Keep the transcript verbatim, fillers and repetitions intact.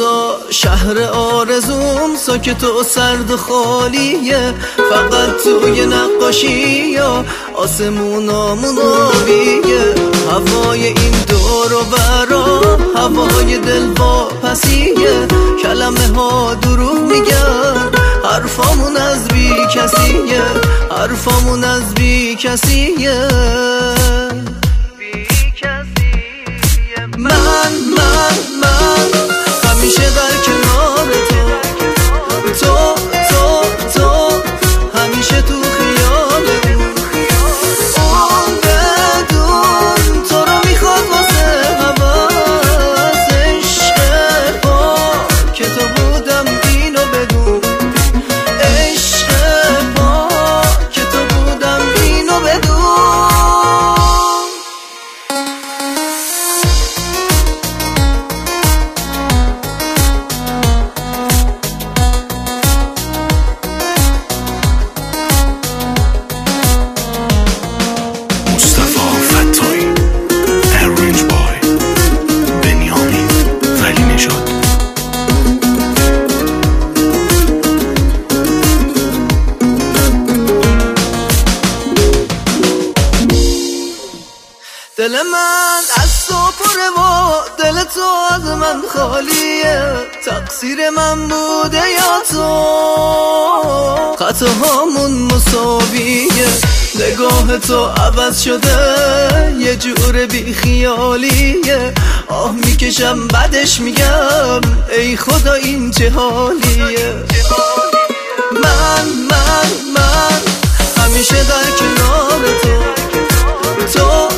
اینجا شهر آرزوم، ساکت و سرد و خالیه، فقط توی نقاشی یا آسمونامون آبیه. هوای این دور و برا هوای دل واپسیه، کلمه ها دروغ میگن، حرفامون از بی کسیه، حرفامون از بی کسیه. من من من همیشه در کنار تو، تو تو تو همیشه تو خیالم. اون بدون تو رو میخواد واسه حواس، عشق با که تو بودم اینو بدون، عشق با که تو بودم اینو بدون. دل من از تو پره و دل تو از من خالیه، تقصیر من بوده یا تو، خطاهامون مساویه، نگاه تو عوض شده یه جور بی خیالیه. آه میکشم بعدش میگم ای خدا این چه حالیه. من من من همیشه در کنار تو، تو